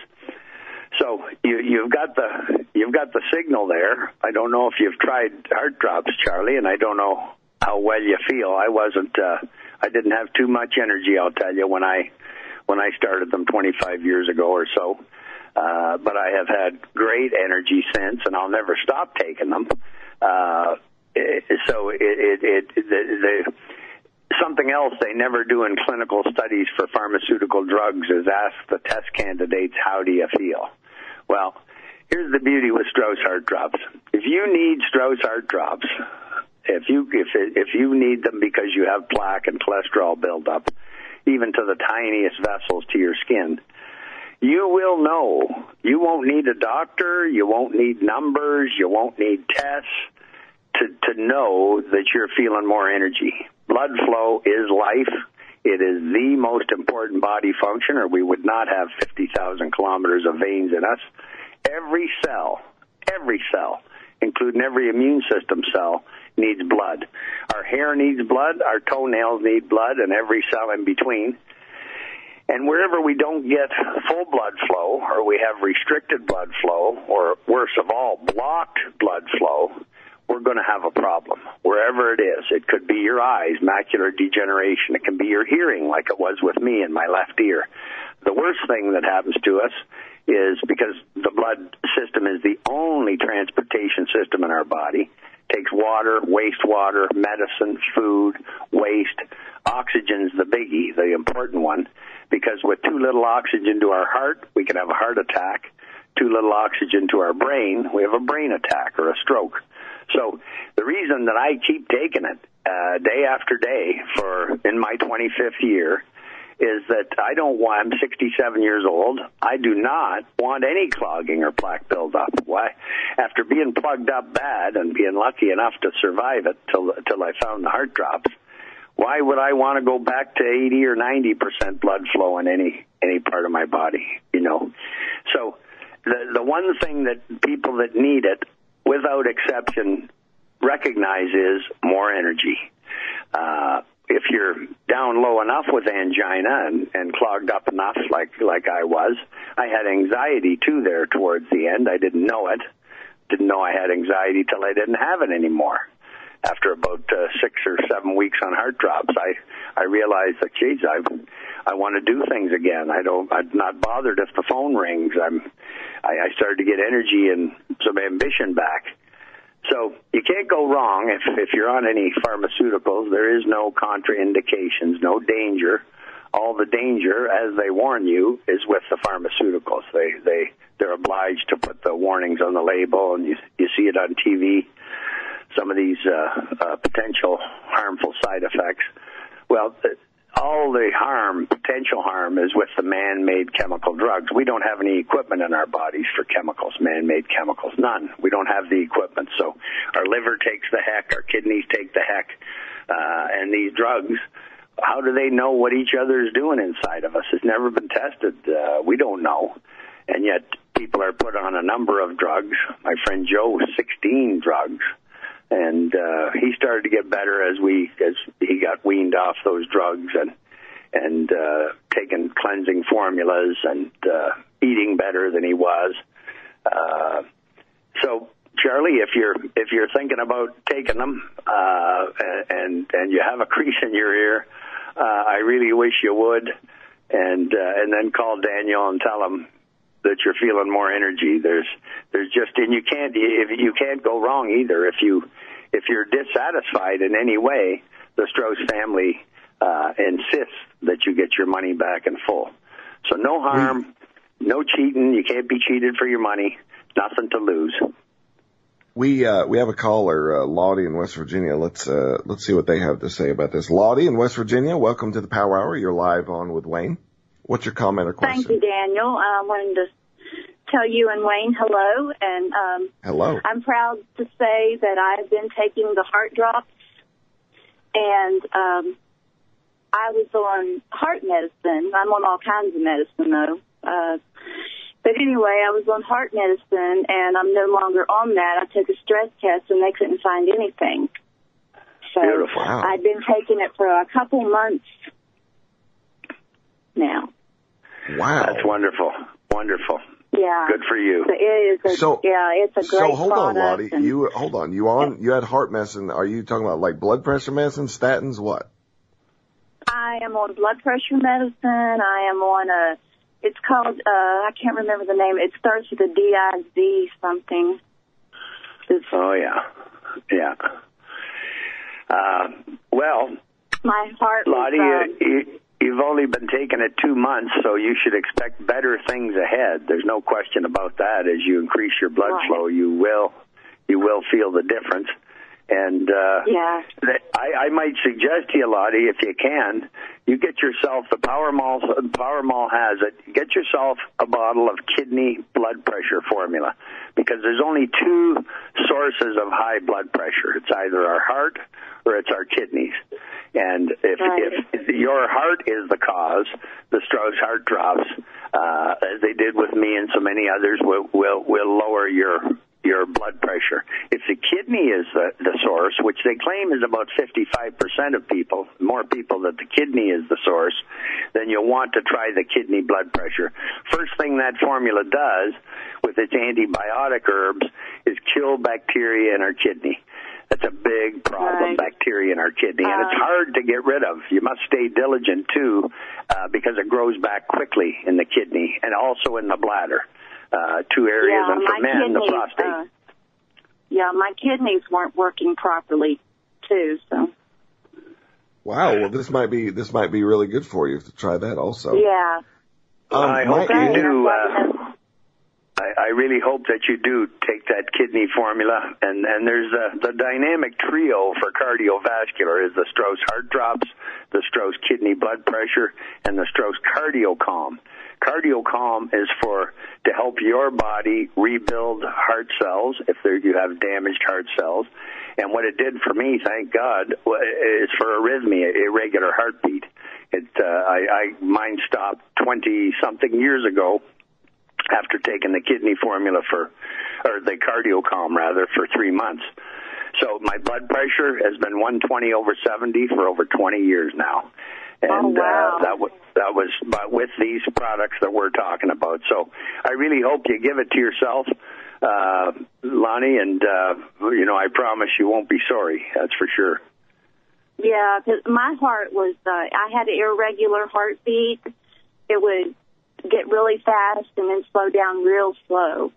So you, you've got the you've got the signal there. I don't know if you've tried heart drops, Charlie, and I don't know how well you feel. I wasn't. Uh, I didn't have too much energy, I'll tell you, when I when I started them twenty-five years ago or so. Uh, but I have had great energy since, and I'll never stop taking them. Uh, it, so it, it, it the, the, something else they never do in clinical studies for pharmaceutical drugs is ask the test candidates, how do you feel? Well, here's the beauty with Strauss Heart Drops. If you need Strauss Heart Drops, if you if if you need them because you have plaque and cholesterol buildup, even to the tiniest vessels to your skin, you will know. You won't need a doctor. You won't need numbers. You won't need tests to, to know that you're feeling more energy. Blood flow is life. It is the most important body function, or we would not have fifty thousand kilometers of veins in us. Every cell, every cell, including every immune system cell, needs blood. Our hair needs blood. Our toenails need blood, and every cell in between. And wherever we don't get full blood flow, or we have restricted blood flow, or worse of all, blocked blood flow, we're going to have a problem. Wherever it is, it could be your eyes, macular degeneration. It can be your hearing, like it was with me in my left ear. The worst thing that happens to us is, because the blood system is the only transportation system in our body, takes water, wastewater, medicine, food, waste. Oxygen's the biggie, the important one, because with too little oxygen to our heart, we can have a heart attack. Too little oxygen to our brain, we have a brain attack or a stroke. So the reason that I keep taking it uh, day after day for in my twenty-fifth year is that I don't want, I'm sixty-seven years old, I do not want any clogging or plaque buildup. Why? After being plugged up bad and being lucky enough to survive it till, till I found the heart drops, why would I want to go back to eighty or ninety percent blood flow in any, any part of my body, you know? So the, the one thing that people that need it, without exception, recognize is more energy. Uh, if you're down low enough with angina and, and clogged up enough like, like I was, I had anxiety too there towards the end. I didn't know it. Didn't know I had anxiety till I didn't have it anymore. After about uh, six or seven weeks on heart drops, I, I realized that, geez, I, I want to do things again. I don't, I'm not bothered if the phone rings. I'm, I, I started to get energy and some ambition back. So you can't go wrong if, if you're on any pharmaceuticals. There is no contraindications, no danger. All the danger, as they warn you, is with the pharmaceuticals. They, they, they're obliged to put the warnings on the label, and you, you see it on T V. Some of these uh, uh, potential harmful side effects. Well, all the harm, potential harm, is with the man-made chemical drugs. We don't have any equipment in our bodies for chemicals, man-made chemicals, none. We don't have the equipment. So our liver takes the heck, our kidneys take the heck, uh, and these drugs, how do they know what each other is doing inside of us? It's never been tested. Uh, we don't know. And yet people are put on a number of drugs. My friend Joe was sixteen drugs. And uh, he started to get better as we as he got weaned off those drugs and and uh, taking cleansing formulas and uh, eating better than he was. Uh, so, Charlie, if you're if you're thinking about taking them uh, and and you have a crease in your ear, uh, I really wish you would, and uh, and then call Daniel and tell him that you're feeling more energy. There's, there's just, and you can't, if you can't go wrong either. If you, if you're dissatisfied in any way, the Strauss family uh, insists that you get your money back in full. So no harm, no cheating. You can't be cheated for your money. Nothing to lose. We uh, we have a caller, uh, Lottie in West Virginia. Let's uh, let's see what they have to say about this. Lottie in West Virginia, welcome to the Power Hour. You're live on with Wayne. What's your comment or question? Thank you, Daniel. I wanted to tell you and Wayne hello, and um, hello. I'm proud to say that I've been taking the heart drops, and um, I was on heart medicine. I'm on all kinds of medicine, though. Uh, but anyway, I was on heart medicine, and I'm no longer on that. I took a stress test, and they couldn't find anything. So Beautiful. Wow. I've been taking it for a couple months now. Wow. That's wonderful. Wonderful. Yeah. Good for you. So it is a, So- yeah, it's a great So hold on, product. Lottie. and- You hold on. You on? You had heart medicine. Are you talking about like blood pressure medicine, statins, what? I am on blood pressure medicine. I am on a, it's called, uh, I can't remember the name. It starts with a D I Z something. It's, Oh, yeah. Yeah. Uh, well, my heart Lottie, was, um, you, you've only been taking it two months, so you should expect better things ahead. There's no question about that. As you increase your blood Right. flow, you will you will feel the difference. And uh, yeah. that- I, I might suggest to you, Lottie, if you can, you get yourself, the Power Mall, Power Mall has it, get yourself a bottle of kidney blood pressure formula, because there's only two sources of high blood pressure. It's either our heart or it's our kidneys. And if, Right. if your heart is the cause, the Strauss heart drops, uh, as they did with me and so many others, will will will lower your your blood pressure. If the kidney is the, the source, which they claim is about fifty-five percent of people, more people that the kidney is the source, then you'll want to try the kidney blood pressure. First thing that formula does with its antibiotic herbs is kill bacteria in our kidney. That's a big problem, Right. bacteria in our kidney, and it's Um, hard to get rid of. You must stay diligent, too, uh, because it grows back quickly in the kidney and also in the bladder, uh, two areas, yeah, and for my men, kidneys, the prostate. Uh, yeah, my kidneys weren't working properly, too, so. Wow. Well, this might be this might be really good for you to try that also. Yeah. Well, I Um, hope my- you Right, do. that's Uh, what I- I, I really hope that you do take that kidney formula. And, and there's a, the dynamic trio for cardiovascular is the Strauss heart drops, the Strauss kidney blood pressure, and the Strauss CardioCalm. CardioCalm is for to help your body rebuild heart cells if there, you have damaged heart cells. And what it did for me, thank God, wa- is for arrhythmia, irregular heartbeat. It, uh, I, I mine stopped twenty something years ago after taking the kidney formula for, or the CardioCalm rather, for three months. So my blood pressure has been one twenty over seventy for over twenty years now. And Oh, wow. uh, that was that was but with these products that we're talking about. So I really hope you give it to yourself, uh, Lonnie, and uh, you know I promise you won't be sorry. That's for sure. Yeah, 'cause my heart was, uh, I had an irregular heartbeat. It would get really fast and then slow down real slow.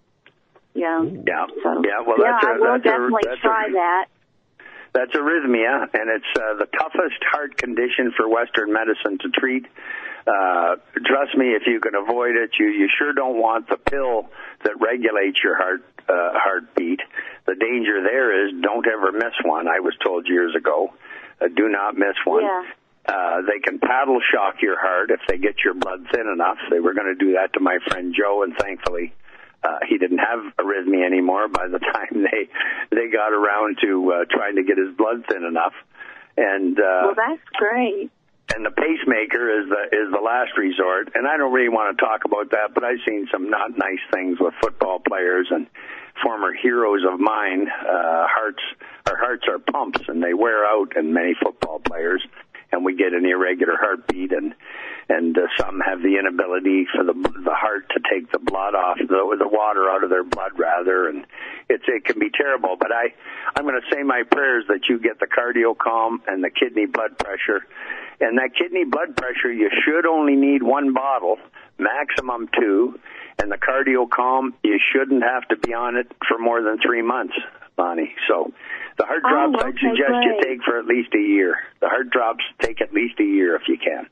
Yeah. Yeah, So, yeah. Well, yeah, that's a, I will that's a, definitely that's try a, that. That's arrhythmia, and it's uh, the toughest heart condition for Western medicine to treat. Uh, trust me, if you can avoid it, you, you sure don't want the pill that regulates your heart uh, heartbeat. The danger there is don't ever miss one. I was told years ago, uh, do not miss one. Yeah. Uh, they can paddle shock your heart if they get your blood thin enough. They were going to do that to my friend Joe, and thankfully uh, he didn't have arrhythmia anymore by the time they they got around to uh, trying to get his blood thin enough. And uh, Well, that's great. and the pacemaker is the is the last resort. And I don't really want to talk about that, but I've seen some not nice things with football players and former heroes of mine. Uh, hearts our hearts are pumps, and they wear out in many football players. And we get an irregular heartbeat, and and uh, some have the inability for the the heart to take the blood off, the the water out of their blood, rather, and it's it can be terrible. But I I'm going to say my prayers that you get the CardioCalm and the kidney blood pressure, and that kidney blood pressure you should only need one bottle, maximum two, and the CardioCalm you shouldn't have to be on it for more than three months, Bonnie. So. The heart drops, Oh, I'd okay, suggest you great. take for at least a year. The heart drops, take at least a year if you can.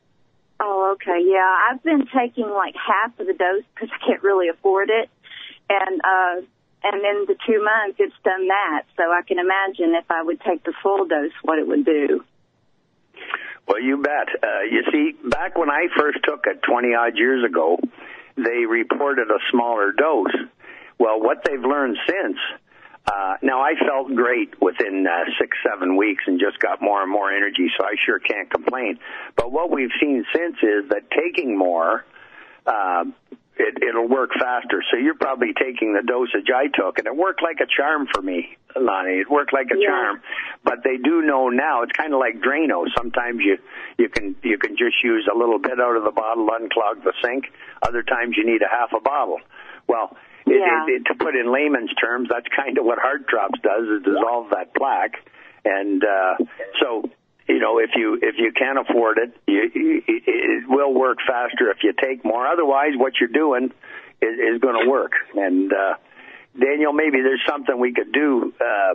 Oh, okay. Yeah, I've been taking like half of the dose because I can't really afford it, and uh, and in the two months it's done that. So I can imagine if I would take the full dose, what it would do. Well, you bet. Uh, you see, back when I first took it twenty odd years ago, they reported a smaller dose. Well, what they've learned since, uh, now I felt great within uh, six, seven weeks and just got more and more energy, so I sure can't complain. But what we've seen since is that taking more, uh, it, it'll work faster. So you're probably taking the dosage I took, and it worked like a charm for me, Lonnie. It worked like a Yeah. charm. But they do know now, it's kind of like Drano. Sometimes you, you can you can just use a little bit out of the bottle, unclog the sink. Other times you need a half a bottle. Well, it, Yeah. it, it, to put in layman's terms, that's kind of what Heart Drops does, is dissolve that plaque. And uh, so, you know, if you if you can afford it, you, you, it will work faster if you take more. Otherwise, what you're doing is, is going to work. And uh, Daniel, maybe there's something we could do.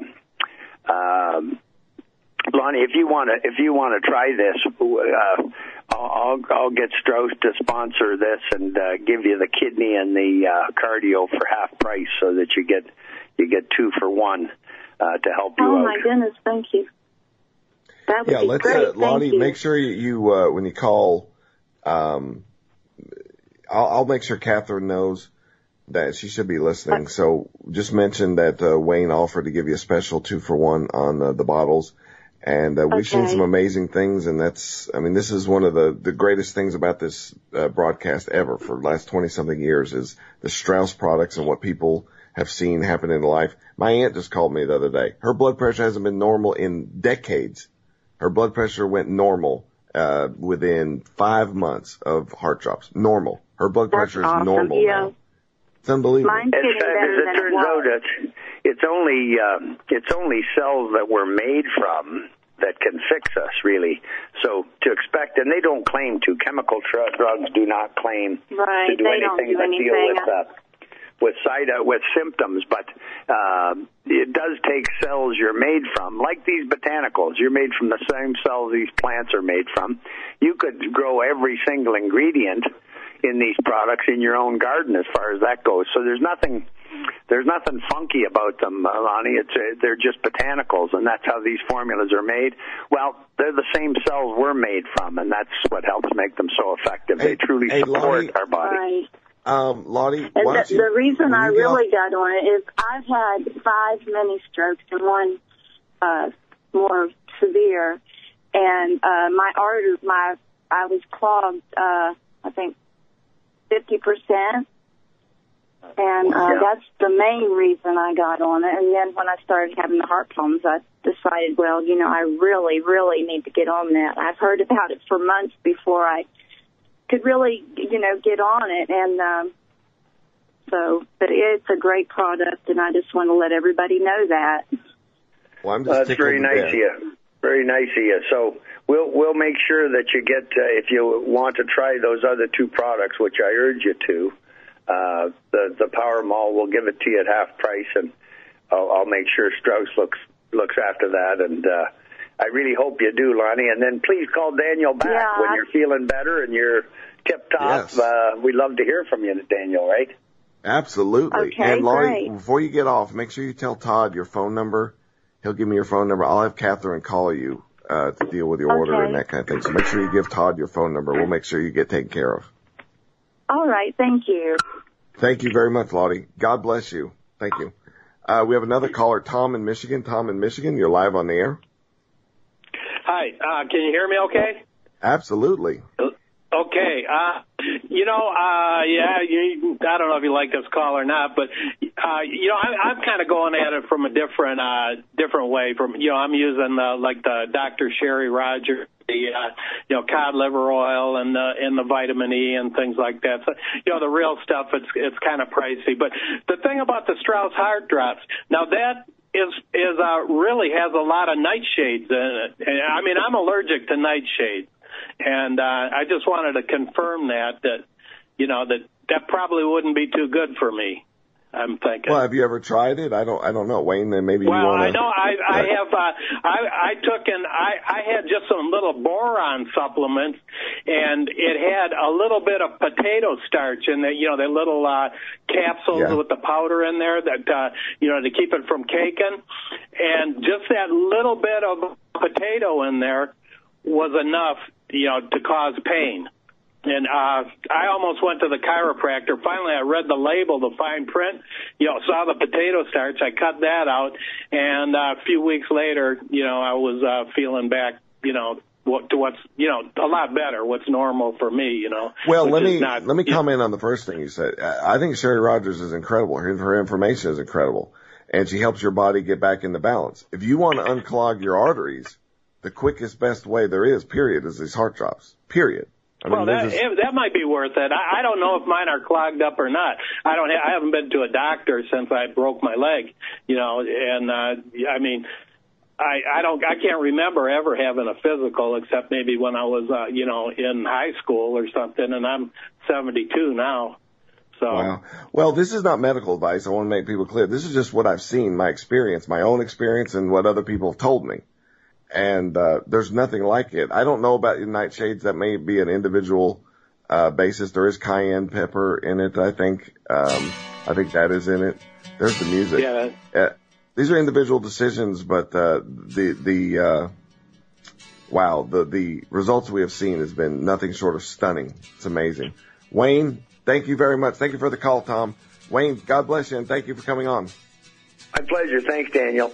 Uh, um, Lonnie, if you want to, if you want to try this, uh, I'll, I'll get Strauss to sponsor this and uh, give you the kidney and the uh, cardio for half price, so that you get you get two for one uh, to help you Oh, out. my goodness, thank you. That would Yeah, be let's, great. uh, Lonnie, Thank you. make sure you, you uh, when you call, um, I'll, I'll make sure Catherine knows that she should be listening. So just mention that uh, Wayne offered to give you a special two for one on uh, the bottles. And uh, we've seen Okay. some amazing things, and that's, I mean, this is one of the, the greatest things about this uh, broadcast ever for the last twenty-something years is the Strauss products and what people have seen happen in life. My aunt just called me the other day. Her blood pressure hasn't been normal in decades. Her blood pressure went normal uh within five months of Heart Drops. Normal. Her blood That's pressure is awesome. normal Yeah. now. It's unbelievable. Mine's As, getting as better it than turns it out, was. it's, it's only uh, it's only cells that we're made from that can fix us, really. So to expect, and they don't claim to. Chemical tr- drugs do not claim Right, to do they don't anything do but anything. deal with uh, with side uh, with symptoms. But uh, it does take cells you're made from, like these botanicals. You're made from the same cells these plants are made from. You could grow every single ingredient in these products in your own garden, as far as that goes. So there's nothing, there's nothing funky about them, uh, Lonnie. It's uh, they're just botanicals, and that's how these formulas are made. Well, they're the same cells we're made from, and that's what helps make them so effective. Hey, they truly hey, support Lonnie, our body. Right. Um, Lottie, And why the, don't you, the reason when I you get really off- got on it is I've had five mini strokes and one uh, more severe, and uh, my artery, my I was clogged. Uh, I think fifty percent, and uh, Yeah. that's the main reason I got on it. And then when I started having the heart problems, I decided, well, you know, I really, really need to get on that. I've heard about it for months before I could really, you know, get on it. And um, so, but it's a great product, and I just want to let everybody know that. Well, I'm just Well, that's tickled very to nice death. of you. Very nice of you. So we'll we'll make sure that you get, uh, if you want to try those other two products, which I urge you to, uh, the the Power Mall, we'll give it to you at half price, and I'll, I'll make sure Strauss looks looks after that. And uh, I really hope you do, Lonnie. And then please call Daniel back Yeah. when you're feeling better and you're tip top. Yes. Uh, we'd love to hear from you, Daniel. Right? Absolutely. Okay, and Lottie, great. before you get off, make sure you tell Todd your phone number. He'll give me your phone number. I'll have Catherine call you uh, to deal with your order Okay. and that kind of thing. So make sure you give Todd your phone number. We'll make sure you get taken care of. All right, thank you. Thank you very much, Lottie. God bless you. Thank you. Uh, we have another caller, Tom in Michigan. Tom in Michigan, you're live on the air. Hi, uh, can you hear me okay? Absolutely. Okay, uh, you know, uh, yeah, you, I don't know if you like this call or not, but, uh, you know, I, I'm kind of going at it from a different, uh, different way. From, you know, I'm using, uh, like the Doctor Sherry Rogers, the, uh, you know, cod liver oil and the, and the vitamin E and things like that. So, you know, the real stuff, it's, it's kind of pricey. But the thing about the Strauss Heart Drops, now that is, is, uh, really has a lot of nightshades in it. And, I mean, I'm allergic to nightshades. And uh, I just wanted to confirm that, that, you know, that that probably wouldn't be too good for me, I'm thinking. Well, have you ever tried it? I don't, I don't know, Wayne. Then maybe Well, you want to. I know I, I have, uh, I, I took and I, I had just some little boron supplements, and it had a little bit of potato starch in there, you know, the little uh, capsules Yeah. with the powder in there that, uh, you know, to keep it from caking. And just that little bit of potato in there was enough, you know, to cause pain. And uh, I almost went to the chiropractor. Finally, I read the label, the fine print, you know, saw the potato starch. I cut that out. And uh, a few weeks later, you know, I was uh, feeling back, you know, what, to what's, you know, a lot better, what's normal for me, you know. Well, let me not, let me you comment know. on the first thing you said. I think Sherry Rogers is incredible. Her, her information is incredible. And she helps your body get back into balance. If you want to unclog your arteries, the quickest, best way there is, period, is these heart drops. Period. I mean, well, that, just... that might be worth it. I, I don't know if mine are clogged up or not. I don't. Ha- I haven't been to a doctor since I broke my leg. You know, and uh, I mean, I, I don't. I can't remember ever having a physical, except maybe when I was, uh, you know, in high school or something. And I'm seventy-two now. So. Wow. Well, this is not medical advice. I want to make people clear. This is just what I've seen, my experience, my own experience, and what other people have told me. And uh there's nothing like it. I don't know about your nightshades. That may be an individual uh basis. There is cayenne pepper in it, I think. Um I think that is in it. There's the music. Yeah. Uh, these are individual decisions, but uh the the uh wow, the the results we have seen has been nothing short of stunning. It's amazing. Wayne, thank you very much. Thank you for the call, Tom. Wayne, God bless you, and thank you for coming on. My pleasure. Thanks, Daniel.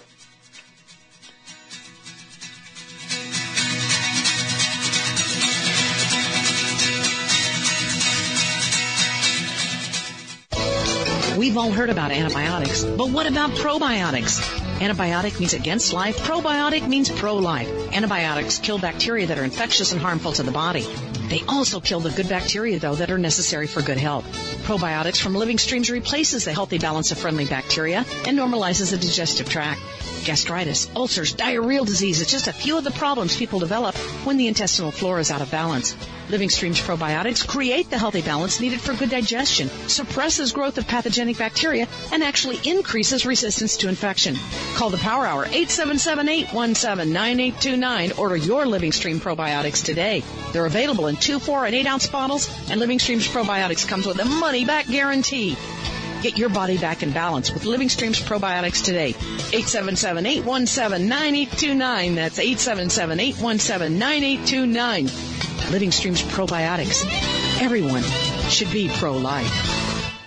We've all heard about antibiotics, but what about probiotics? Antibiotic means against life. Probiotic means pro-life. Antibiotics kill bacteria that are infectious and harmful to the body. They also kill the good bacteria, though, that are necessary for good health. Probiotics from Living Streams replaces the healthy balance of friendly bacteria and normalizes the digestive tract. Gastritis, ulcers, diarrheal disease is just a few of the problems people develop when the intestinal flora is out of balance. Living Streams probiotics create the healthy balance needed for good digestion, suppresses growth of pathogenic bacteria, and actually increases resistance to infection. Call the Power Hour, eight seven seven, eight one seven, nine eight two nine. Order your Living Stream probiotics today. They're available in two, four, and eight ounce bottles, and Living Streams probiotics comes with a money-back guarantee. Get your body back in balance with Living Streams probiotics today. eight seven seven, eight one seven, nine eight two nine. That's eight seven seven, eight one seven, nine eight two nine. Living Streams probiotics. Everyone should be pro-life.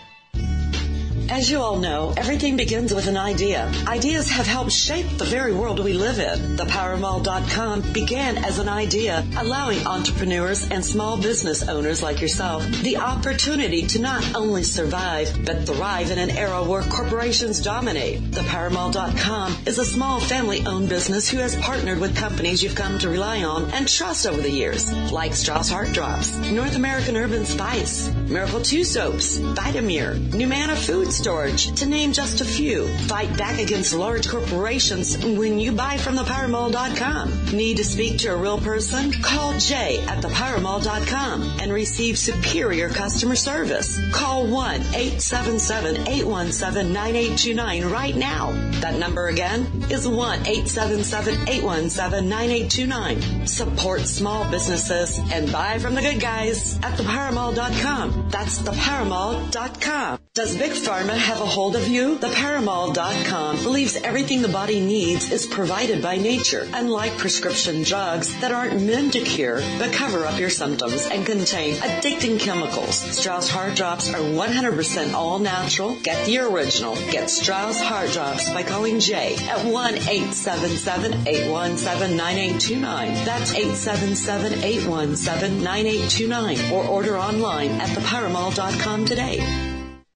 As you all know, everything begins with an idea. Ideas have helped shape the very world we live in. The Power Mall dot com began as an idea, allowing entrepreneurs and small business owners like yourself the opportunity to not only survive, but thrive in an era where corporations dominate. The Power Mall dot com is a small family-owned business who has partnered with companies you've come to rely on and trust over the years, like Strauss Heart Drops, North American Urban Spice, Miracle two Soaps, Vitamir, Numana Food Storage, to name just a few. Fight back against large corporations when you buy from the Power Mall dot com. Need to speak to a real person? Call Jay at the Power Mall dot com and receive superior customer service. Call one eight seven seven, eight one seven, nine eight two nine right now. That number again is one eight seven seven, eight one seven, nine eight two nine. Support small businesses and buy from the good guys at the Power Mall dot com. That's the Power Mall dot com. Does Big Pharma have a hold of you? The Power Mall dot com believes everything the body needs is provided by nature, unlike prescription drugs that aren't meant to cure but cover up your symptoms and contain addicting chemicals. Strauss Heart Drops are one hundred percent all natural. Get the original. Get Strauss Heart Drops by calling Jay at one eight seven seven, eight one seven, nine eight two nine. That's eight seven seven, eight one seven, nine eight two nine. Or order online at the Power Mall dot com today.